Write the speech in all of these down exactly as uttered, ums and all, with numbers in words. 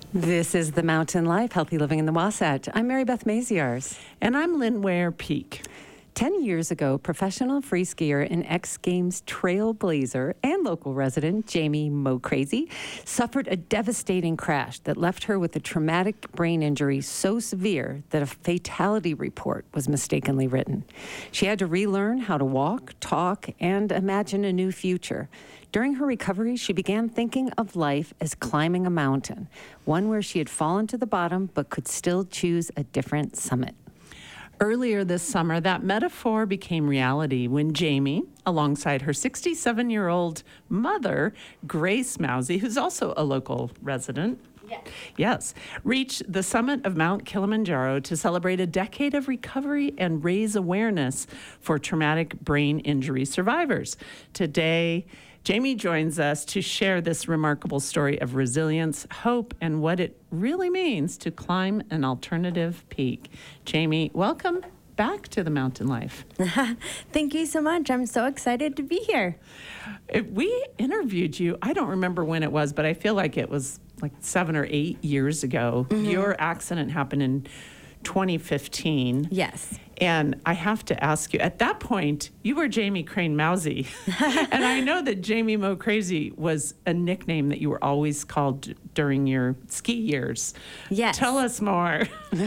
This is The Mountain Life, Healthy Living in the Wasatch. I'm Mary Beth Maziarz. And I'm Lynn Ware Peak. Ten years ago, professional free skier and X Games trailblazer and local resident Jamie Mo Crazy suffered a devastating crash that left her with a traumatic brain injury so severe that a fatality report was mistakenly written. She had to relearn how to walk, talk, and imagine a new future. During her recovery, she began thinking of life as climbing a mountain, one where she had fallen to the bottom but could still choose a different summit. Earlier this summer, that metaphor became reality when Jamie, alongside her sixty-seven-year-old mother, Grace Mousey, who's also a local resident, Yes. Yes, reached the summit of Mount Kilimanjaro to celebrate a decade of recovery and raise awareness for traumatic brain injury survivors. Today, Jamie joins us to share this remarkable story of resilience, hope, and what it really means to climb an alternative peak. Jamie, welcome back to The Mountain Life. Thank you so much. I'm so excited to be here. If we interviewed you, I don't remember when it was, but I feel like it was like seven or eight years ago. Mm-hmm. Your accident happened in twenty fifteen. Yes. And I have to ask you, at that point, you were Jamie Crane Mousey. And I know that Jamie Mo Crazy was a nickname that you were always called d- during your ski years. Yes. Tell us more. Oh,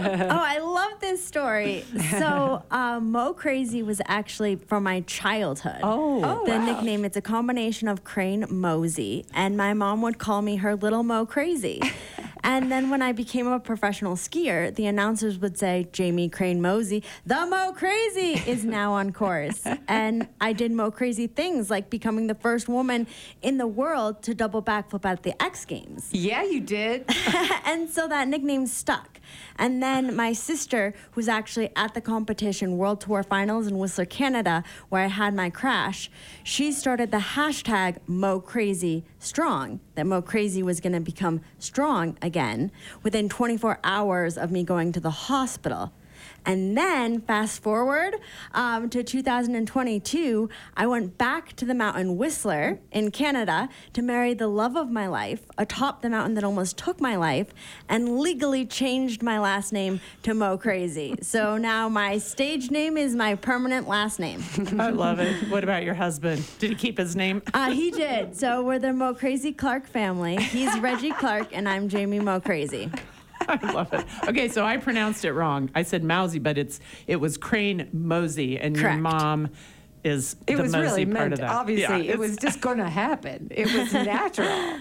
I love this story. So uh, Mo Crazy was actually from my childhood. Oh, oh The wow. nickname, it's a combination of Crane Mosey, and my mom would call me her little Mo Crazy. And then when I became a professional skier, the announcers would say, Jamie Crane Mosey, the Mo Crazy is now on course. And I did Mo Crazy things like becoming the first woman in the world to double backflip at the X Games. Yeah, you did. And so that nickname stuck. And then my sister, who's actually at the competition World Tour Finals in Whistler, Canada, where I had my crash, she started the hashtag Mo Crazy Strong, that Mo Crazy was going to become strong again within twenty-four hours of me going to the hospital. And then, fast forward um, to two thousand twenty-two, I went back to the mountain Whistler in Canada to marry the love of my life atop the mountain that almost took my life, and legally changed my last name to Mo Crazy. So now my stage name is my permanent last name. I love it. What about your husband? Did he keep his name? Uh, he did. So we're the Mo Crazy Clark family. He's Reggie Clark, and I'm Jamie Mo Crazy. I love it. Okay, so I pronounced it wrong. I said Mousey, but it's it was Crane Mosey, and Correct. your mom is It the was Mosey really part meant, of that. obviously, Yeah, it was just going to happen. It was natural.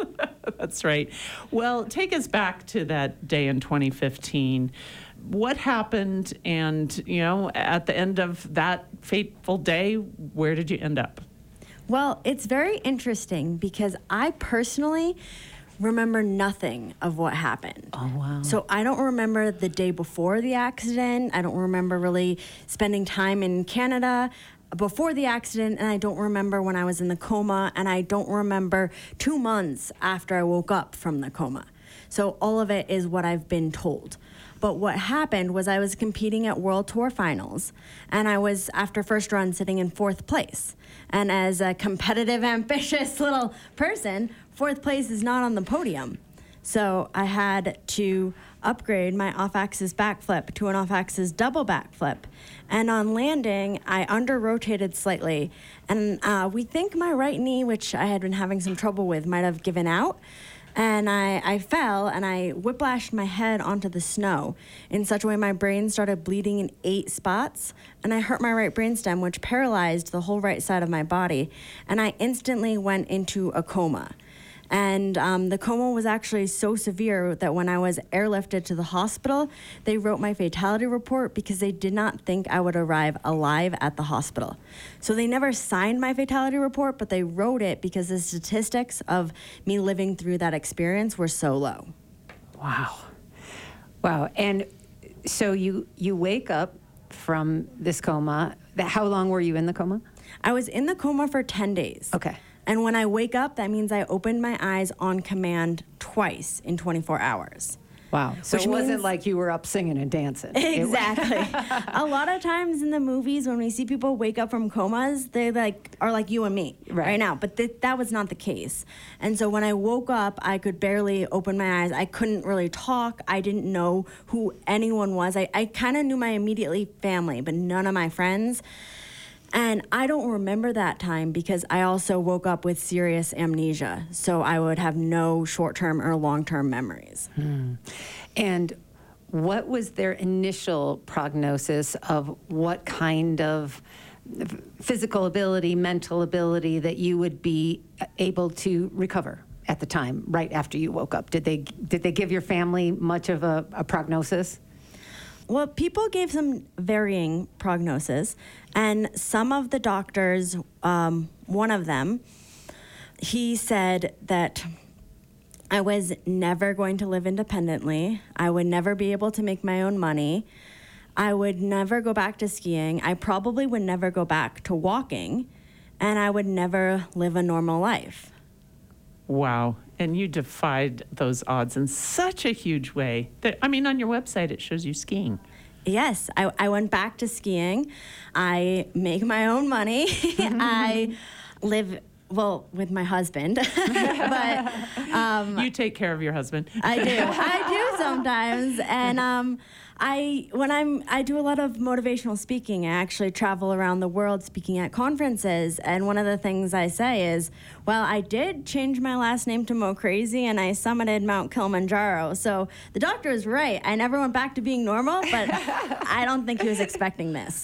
That's right. Well, take us back to that day in twenty fifteen. What happened? And, you know, at the end of that fateful day, where did you end up? Well, it's very interesting because I personally remember nothing of what happened. Oh, wow. So I don't remember the day before the accident. I don't remember really spending time in Canada before the accident, and I don't remember when I was in the coma, and I don't remember two months after I woke up from the coma. So all of it is what I've been told. But what happened was I was competing at World Tour Finals, and I was, after first run, sitting in fourth place. And as a competitive, ambitious little person, fourth place is not on the podium. So I had to upgrade my off-axis backflip to an off-axis double backflip. And on landing, I under-rotated slightly. And uh, we think my right knee, which I had been having some trouble with, might have given out. And I, I fell, and I whiplashed my head onto the snow in such a way my brain started bleeding in eight spots, and I hurt my right brainstem, which paralyzed the whole right side of my body, and I instantly went into a coma. And um, the coma was actually so severe that when I was airlifted to the hospital, they wrote my fatality report because they did not think I would arrive alive at the hospital. So they never signed my fatality report, but they wrote it because the statistics of me living through that experience were so low. Wow. Wow. And so you you wake up from this coma. How long were you in the coma? I was in the coma for ten days. Okay. And when I wake up, that means I opened my eyes on command twice in twenty-four hours. Wow. So Which it wasn't means- like you were up singing and dancing. It wa- Exactly. A lot of times in the movies, when we see people wake up from comas, they like are like you and me Right. right, now. But th- that was not the case. And so when I woke up, I could barely open my eyes. I couldn't really talk. I didn't know who anyone was. I, I kind of knew my immediately family, but none of my friends. And I don't remember that time because I also woke up with serious amnesia. So I would have no short-term or long-term memories. And what was their initial prognosis of what kind of physical ability, mental ability that you would be able to recover at the time, right after you woke up? Did they did they give your family much of a, a prognosis? Well, people gave some varying prognosis, and some of the doctors, um, one of them, he said that I was never going to live independently. I would never be able to make my own money. I would never go back to skiing. I probably would never go back to walking, and I would never live a normal life. Wow. And you defied those odds in such a huge way. That, I mean, on your website, it shows you skiing. Yes, I, I went back to skiing. I make my own money. I live, well, with my husband, but um, You take care of your husband. I do. I do sometimes. And um, I, when I'm, I do a lot of motivational speaking. I actually travel around the world speaking at conferences. And one of the things I say is, well, I did change my last name to Mo Crazy, and I summited Mount Kilimanjaro. So the doctor is right. I never went back to being normal, but I don't think he was expecting this.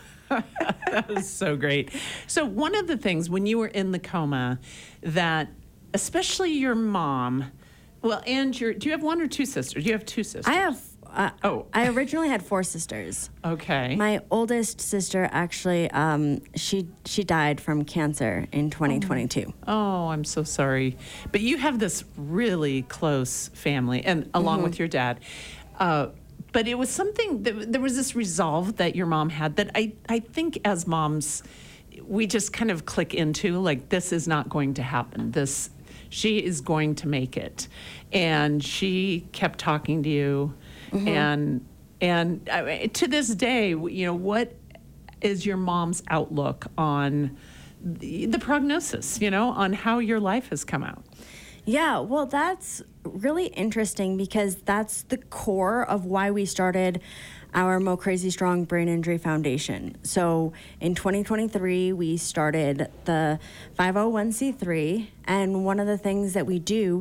That was so great. So one of the things when you were in the coma that especially your mom, well, and your, do you have one or two sisters? You have two sisters. I have. Uh, Oh. I originally had four sisters. Okay. My oldest sister actually, um, she she died from cancer in twenty twenty-two. Oh, I'm so sorry. But you have this really close family, and along with your dad. Uh, but it was something that there was this resolve that your mom had that I, I think as moms, we just kind of click into, like, this is not going to happen. This, she is going to make it. And she kept talking to you. And and I mean, to this day, you know, what is your mom's outlook on the, the prognosis, you know, on how your life has come out? Yeah, well, that's really interesting because that's the core of why we started our Mo Crazy Strong Brain Injury Foundation. So in twenty twenty-three, we started the five oh one c three, and one of the things that we do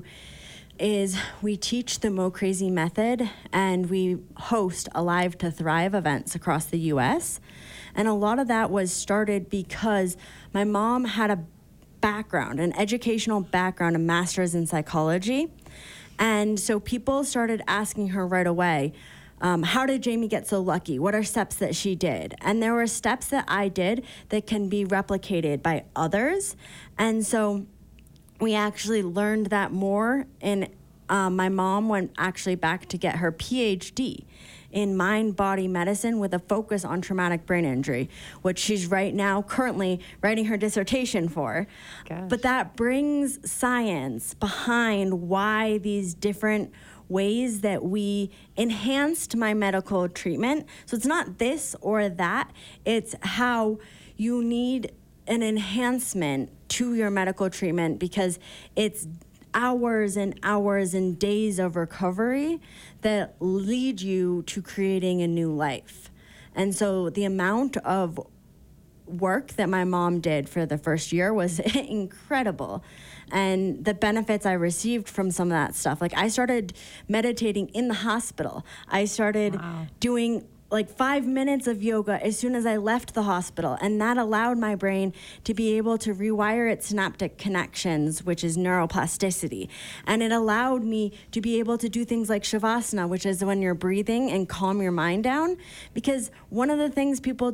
is we teach the Mo Crazy method, and we host Alive to Thrive events across the U S. And a lot of that was started because my mom had a background, an educational background, a master's in psychology. And so people started asking her right away, um, how did Jamie get so lucky? What are steps that she did? And there were steps that I did that can be replicated by others. And so we actually learned that more, and um, my mom went actually back to get her P H D in mind-body medicine with a focus on traumatic brain injury, which she's right now currently writing her dissertation for. Gosh. But that brings science behind why these different ways that we enhanced my medical treatment. So it's not this or that, it's how you need an enhancement to your medical treatment because it's hours and hours and days of recovery that lead you to creating a new life. And so the amount of work that my mom did for the first year was incredible. And the benefits I received from some of that stuff, like I started meditating in the hospital. I started Wow. doing like five minutes of yoga as soon as I left the hospital. And that allowed my brain to be able to rewire its synaptic connections, which is neuroplasticity. And it allowed me to be able to do things like Shavasana, which is when you're breathing and calm your mind down. Because one of the things people don't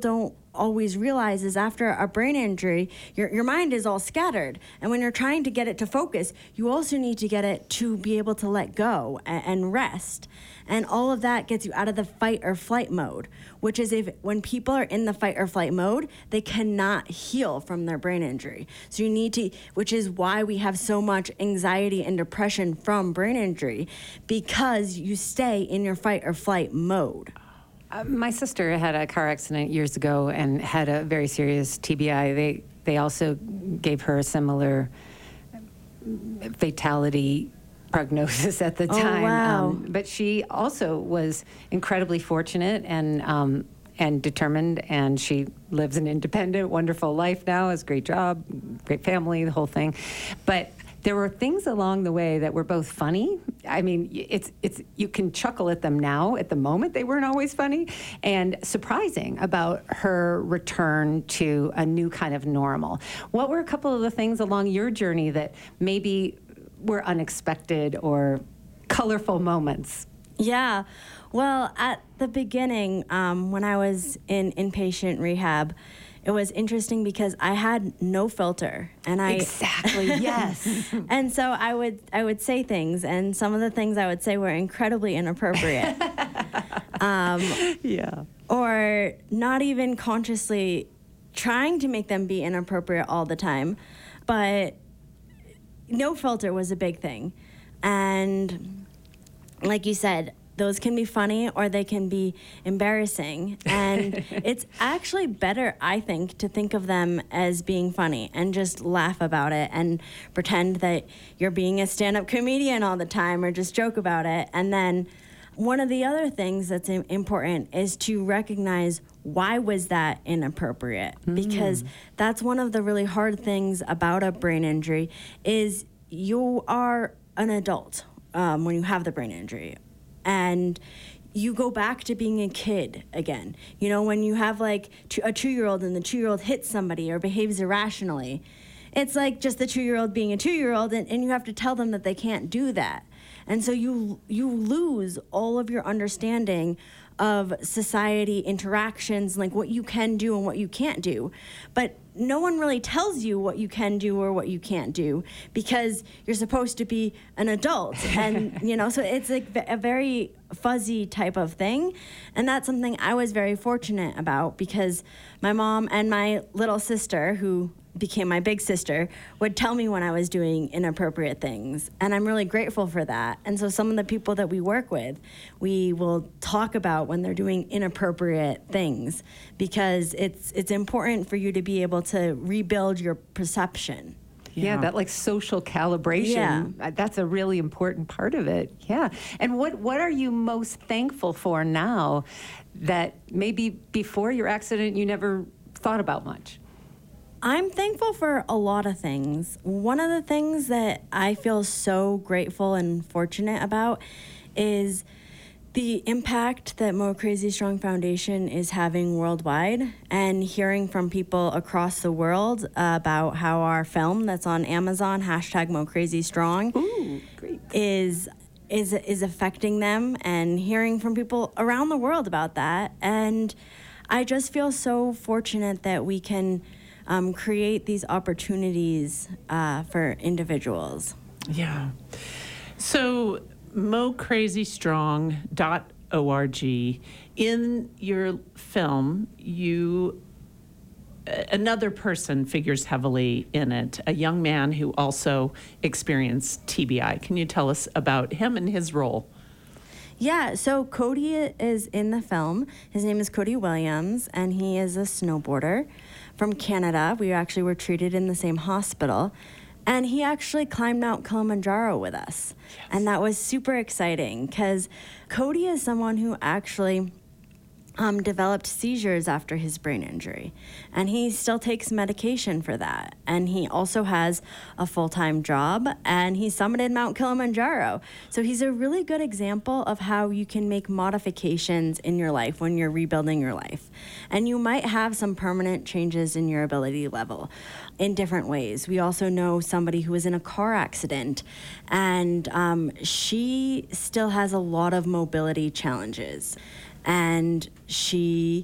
always realize is after a brain injury, your, your mind is all scattered. And when you're trying to get it to focus, you also need to get it to be able to let go and, and rest. And all of that gets you out of the fight or flight mode, which is if when people are in the fight or flight mode, they cannot heal from their brain injury. So you need to, which is why we have so much anxiety and depression from brain injury, because you stay in your fight or flight mode. Uh, my sister had a car accident years ago and had a very serious T B I. They they also gave her a similar fatality prognosis at the Oh, time. wow. Um, but she also was incredibly fortunate and um, and determined, and she lives an independent, wonderful life now, has a great job, great family, the whole thing. But there were things along the way that were both funny. I mean, it's it's you can chuckle at them now. At the moment, they weren't always funny, and surprising about her return to a new kind of normal. What were a couple of the things along your journey that maybe were unexpected or colorful moments? Yeah. Well, at the beginning, um, when I was in inpatient rehab, it was interesting because I had no filter, and I Exactly, yes. and so I would I would say things, and some of the things I would say were incredibly inappropriate, um, Yeah. or not even consciously trying to make them be inappropriate all the time, but no filter was a big thing, and like you said, those can be funny or they can be embarrassing. And it's actually better, I think, to think of them as being funny and just laugh about it and pretend that you're being a stand-up comedian all the time or just joke about it. And then one of the other things that's im- important is to recognize why was that inappropriate? Mm. Because that's one of the really hard things about a brain injury is you are an adult um, when you have the brain injury. And you go back to being a kid again. You know, when you have like two, a two-year-old and the two-year-old hits somebody or behaves irrationally, it's like just the two-year-old being a two-year-old, and, and you have to tell them that they can't do that. And so you you lose all of your understanding of society interactions, like what you can do and what you can't do. But no one really tells you what you can do or what you can't do because you're supposed to be an adult. And, you know, so it's like a very fuzzy type of thing. And that's something I was very fortunate about because my mom and my little sister, who became my big sister, would tell me when I was doing inappropriate things. And I'm really grateful for that. And so some of the people that we work with, we will talk about when they're doing inappropriate things because it's it's important for you to be able to rebuild your perception. Yeah, yeah, that like social calibration. Yeah. That's a really important part of it. Yeah. And what, what are you most thankful for now that maybe before your accident you never thought about much? I'm thankful for a lot of things. One of the things that I feel so grateful and fortunate about is the impact that Mo Crazy Strong Foundation is having worldwide, and hearing from people across the world about how our film that's on Amazon, hashtag Mo Crazy Strong, Ooh, great. is is is affecting them, and hearing from people around the world about that. And I just feel so fortunate that we can um, create these opportunities uh, for individuals. Yeah. So mo crazy strong dot org. In your film, you another person figures heavily in it, a young man who also experienced T B I. Can you tell us about him and his role? Yeah, so Cody is in the film. His name is Cody Williams, and he is a snowboarder from Canada. We actually were treated in the same hospital. And he actually climbed Mount Kilimanjaro with us. Yes. And that was super exciting because Cody is someone who actually um, developed seizures after his brain injury. And he still takes medication for that. And he also has a full-time job, and he summited Mount Kilimanjaro. So he's a really good example of how you can make modifications in your life when you're rebuilding your life. And you might have some permanent changes in your ability level in different ways. We also know somebody who was in a car accident, and um, she still has a lot of mobility challenges. And she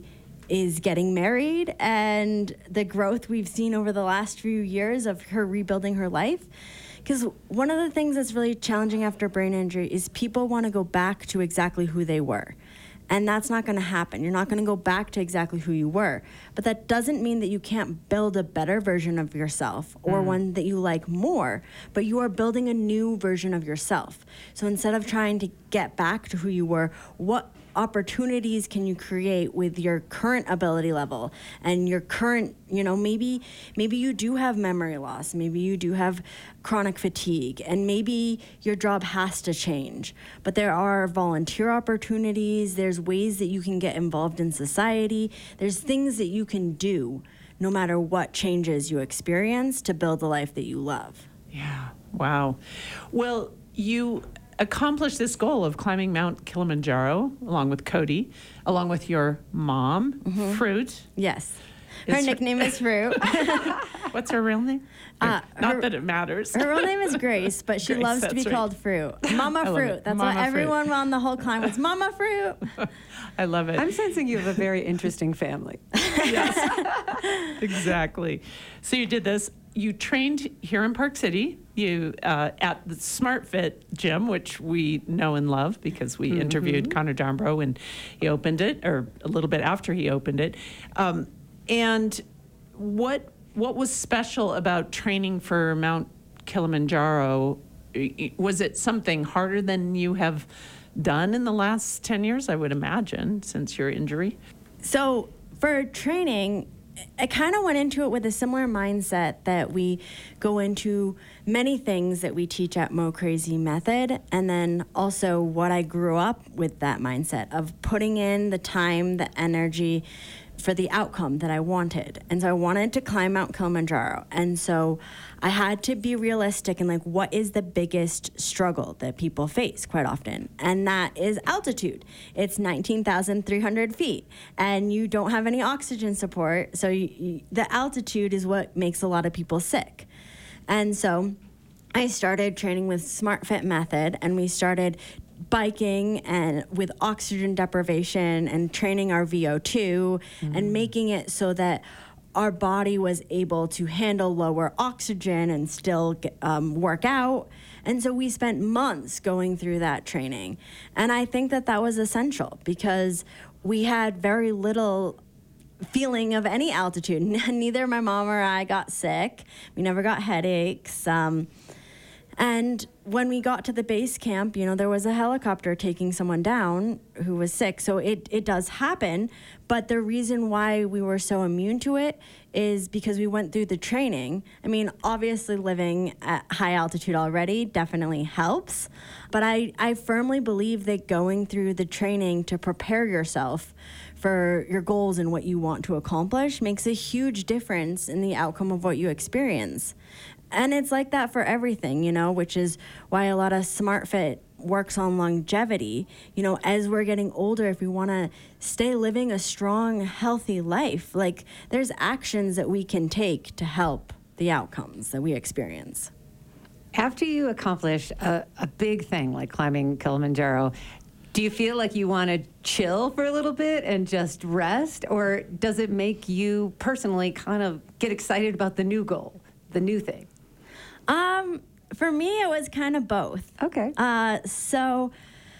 is getting married and the growth we've seen over the last few years of her rebuilding her life. Because one of the things that's really challenging after brain injury is people want to go back to exactly who they were. And that's not going to happen. You're not going to go back to exactly who you were. But that doesn't mean that you can't build a better version of yourself or mm. one that you like more. But you are building a new version of yourself. So instead of trying to get back to who you were, what opportunities can you create with your current ability level and your current, you know, maybe maybe you do have memory loss, maybe you do have chronic fatigue, and maybe your job has to change. But there are volunteer opportunities, there's ways that you can get involved in society, there's things that you can do no matter what changes you experience to build the life that you love. Yeah, wow. Well, you accomplished this goal of climbing Mount Kilimanjaro along with Cody, along with your mom, mm-hmm. Fruit. Yes. Her is nickname her- is Fruit. What's her real name? Uh, Not her, that it matters. Her real name is Grace, but she Grace, loves to be right. called Fruit. Mama Fruit. That's Mama what everyone Fruit. on the whole climb was. Mama Fruit. I love it. I'm sensing you have a very interesting family. Yes, exactly. So you did this. You trained here in Park City. You uh, at the SmartFit gym, which we know and love because we mm-hmm. interviewed Connor Dombrow when he opened it, or a little bit after he opened it. Um, and what what was special about training for Mount Kilimanjaro? Was it something harder than you have done in the last ten years? I would imagine, since your injury. So for training, I kind of went into it with a similar mindset that we go into many things that we teach at Mo Crazy Method, and then also what I grew up with that mindset of putting in the time, the energy for the outcome that I wanted. And so I wanted to climb Mount Kilimanjaro. And so I had to be realistic and like, what is the biggest struggle that people face quite often? And that is altitude. It's nineteen thousand three hundred feet and you don't have any oxygen support. So you, you, the altitude is what makes a lot of people sick. And so I started training with SmartFit Method, and we started biking and with oxygen deprivation and training our V O two mm. and making it so that our body was able to handle lower oxygen and still get, um, work out. And so we spent months going through that training. And I think that that was essential because we had very little feeling of any altitude. Neither my mom or I got sick. We never got headaches. Um, And when we got to the base camp, you know, there was a helicopter taking someone down who was sick. So it, it does happen. But the reason why we were so immune to it is because we went through the training. I mean, obviously living at high altitude already definitely helps. But I, I firmly believe that going through the training to prepare yourself for your goals and what you want to accomplish makes a huge difference in the outcome of what you experience. And it's like that for everything, you know, which is why a lot of SmartFit works on longevity. You know, as we're getting older, if we want to stay living a strong, healthy life, like there's actions that we can take to help the outcomes that we experience. After you accomplish a, a big thing like climbing Kilimanjaro, do you feel like you want to chill for a little bit and just rest? Or does it make you personally kind of get excited about the new goal, the new thing? Um, for me, it was kind of both. Okay. Uh, so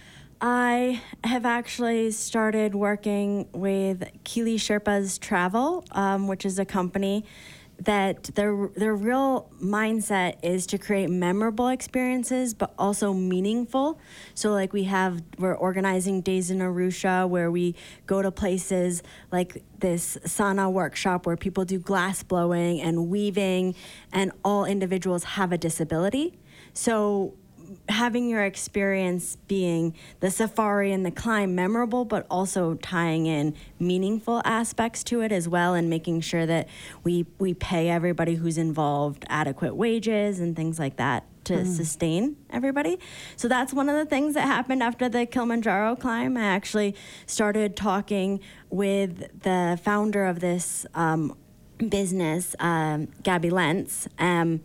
I have actually started working with Kili Sherpas Travel, um, which is a company that their their real mindset is to create memorable experiences, but also meaningful. So like we have, we're organizing Days in Arusha where we go to places like this sauna workshop where people do glass blowing and weaving, and all individuals have a disability. So having your experience being the safari and the climb memorable, but also tying in meaningful aspects to it as well, and making sure that we we pay everybody who's involved adequate wages and things like that to mm. sustain everybody. So that's one of the things that happened after the Kilimanjaro climb. I actually started talking with the founder of this um, business, um, Gabby Lentz, um,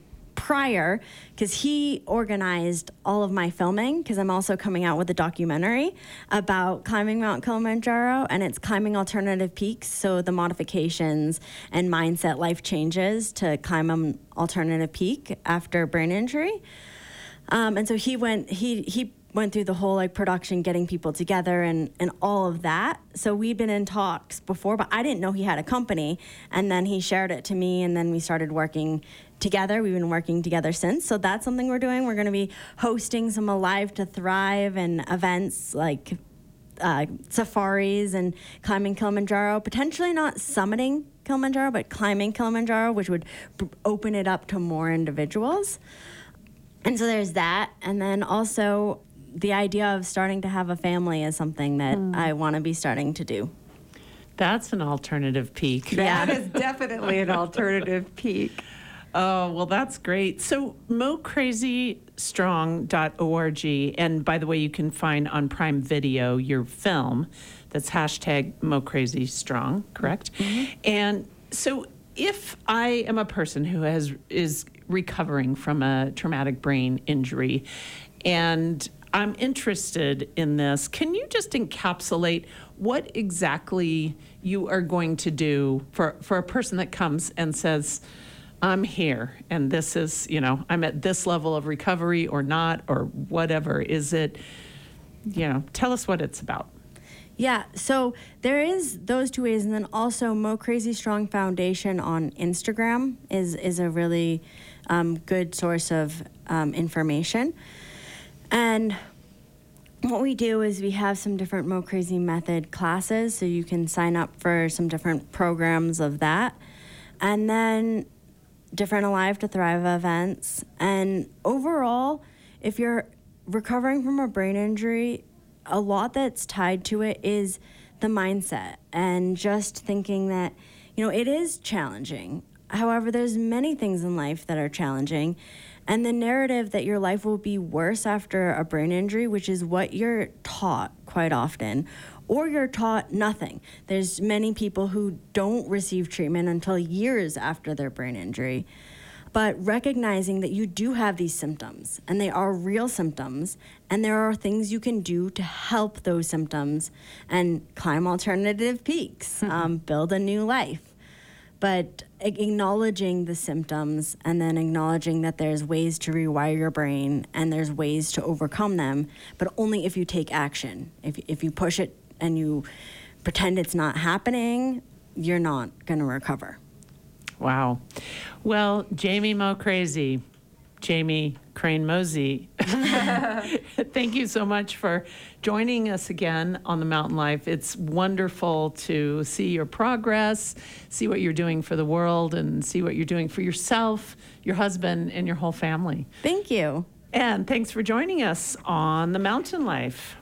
prior, because he organized all of my filming, because I'm also coming out with a documentary about climbing Mount Kilimanjaro, and it's climbing alternative peaks, so the modifications and mindset life changes to climb an alternative peak after brain injury. Um, and so he went, he, he went through the whole like production, getting people together and, and all of that. So we'd been in talks before, but I didn't know he had a company. And then he shared it to me, and then we started working together. We've been working together since. So that's something we're doing. We're going to be hosting some Alive to Thrive and events like uh, safaris and climbing Kilimanjaro, potentially not summiting Kilimanjaro, but climbing Kilimanjaro, which would b- open it up to more individuals. And so there's that. And then also the idea of starting to have a family is something that mm. I want to be starting to do. That's an alternative peak. That is definitely an alternative peak. Oh, well, that's great. So mo crazy strong dot org. And by the way, you can find on Prime Video your film. That's hashtag MoCrazyStrong, correct? Mm-hmm. And so if I am a person who has is recovering from a traumatic brain injury and I'm interested in this, can you just encapsulate what exactly you are going to do for, for a person that comes and says, I'm here and this is, you know, I'm at this level of recovery or not, or whatever. Is it, you know, tell us what it's about. Yeah, so there is those two ways, and then also Mo Crazy Strong Foundation on Instagram is is a really um, good source of um, information. And what we do is we have some different Mo Crazy Method classes, so you can sign up for some different programs of that, and then different Alive to Thrive events. And overall, if you're recovering from a brain injury, a lot that's tied to it is the mindset and just thinking that, you know, it is challenging. However, there's many things in life that are challenging, and the narrative that your life will be worse after a brain injury, which is what you're taught quite often, or you're taught nothing. There's many people who don't receive treatment until years after their brain injury. But recognizing that you do have these symptoms, and they are real symptoms, and there are things you can do to help those symptoms and climb alternative peaks, mm-hmm. um, build a new life. But acknowledging the symptoms and then acknowledging that there's ways to rewire your brain and there's ways to overcome them, but only if you take action. If, if you push it and you pretend it's not happening, you're not going to recover. Wow. Well, Jamie Mo Crazy, Jamie Crane Mosey, thank you so much for joining us again on The Mountain Life. It's wonderful to see your progress, see what you're doing for the world, and see what you're doing for yourself, your husband, and your whole family. Thank you. And thanks for joining us on The Mountain Life.